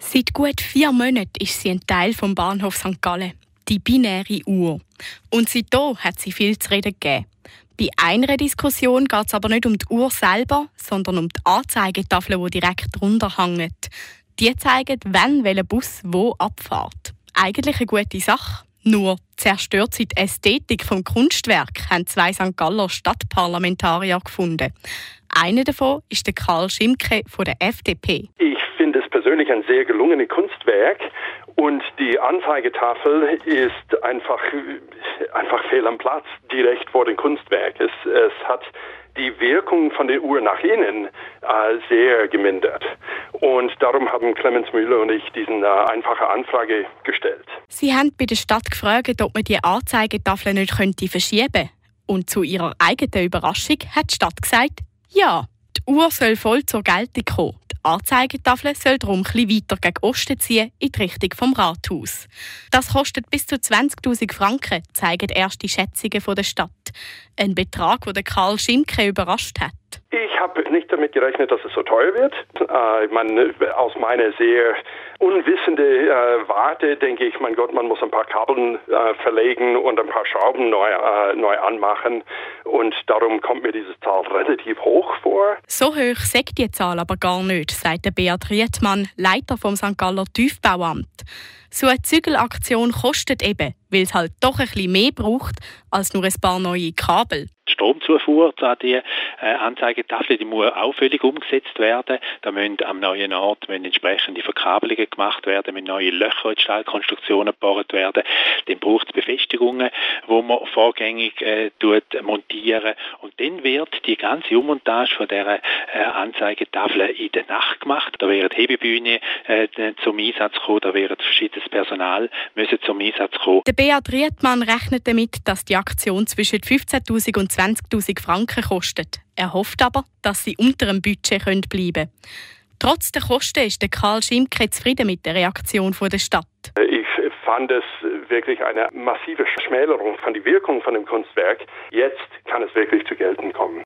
Seit gut 4 Monaten ist sie ein Teil vom Bahnhof St. Gallen, die binäre Uhr. Und seitdem hat sie viel zu reden gegeben. Bei einer Diskussion geht es aber nicht um die Uhr selber, sondern um die Anzeigetafeln, die direkt drunter hängen. Die zeigen, wann welcher Bus wo abfährt. Eigentlich eine gute Sache. Nur zerstört sie die Ästhetik vom Kunstwerk, haben 2 St. Galler Stadtparlamentarier gefunden. Einer davon ist der Karl Schimke von der FDP. Ich finde es persönlich ein sehr gelungenes Kunstwerk und die Anzeigetafel ist einfach fehl am Platz, direkt vor dem Kunstwerk. Es hat die Wirkung von der Uhr nach innen sehr gemindert. Und darum haben Clemens Müller und ich diese einfache Anfrage gestellt. Sie haben bei der Stadt gefragt, ob man die Anzeigetafel nicht verschieben könnte. Und zu ihrer eigenen Überraschung hat die Stadt gesagt, ja, die Uhr soll voll zur Geltung kommen. Die Anzeigetafel soll darum etwas weiter gegen Osten ziehen, in die Richtung vom Rathaus. Das kostet bis zu 20'000 Franken, zeigen erste Schätzungen von der Stadt. Ein Betrag, der Karl Schimke überrascht hat. Ich habe nicht damit gerechnet, dass es so teuer wird. Aus meiner sehr unwissenden Warte denke ich, mein Gott, man muss ein paar Kabeln verlegen und ein paar Schrauben neu anmachen. Und darum kommt mir diese Zahl relativ hoch vor. So hoch sagt die Zahl aber gar nicht, sagt der Beat Rietmann, Leiter vom St. Galler Tiefbauamt. So eine Zügelaktion kostet eben, weil es halt doch ein bisschen mehr braucht als nur ein paar neue Kabel. Die Stromzufuhr an die Anzeigetafel, die muss auch völlig umgesetzt werden. Da müssen am neuen Ort entsprechende Verkabelungen gemacht werden, müssen neue Löcher in die Stahlkonstruktionen gebohrt werden. Dann braucht es Befestigungen, die man vorgängig montieren. Und dann wird die ganze Ummontage von dieser Anzeigetafel in der Nacht gemacht. Da werden Hebebühnen zum Einsatz kommen, da wird verschiedenes Personal müssen zum Einsatz kommen. Der Beat Rietmann rechnet damit, dass die Aktion zwischen 15'000 und 20'000 Franken kostet. Er hofft aber, dass sie unter dem Budget bleiben können. Trotz der Kosten ist der Karl Schimke zufrieden mit der Reaktion der Stadt. Ich fand es wirklich eine massive Schmälerung von der Wirkung von dem Kunstwerk. Jetzt kann es wirklich zu Gelten kommen.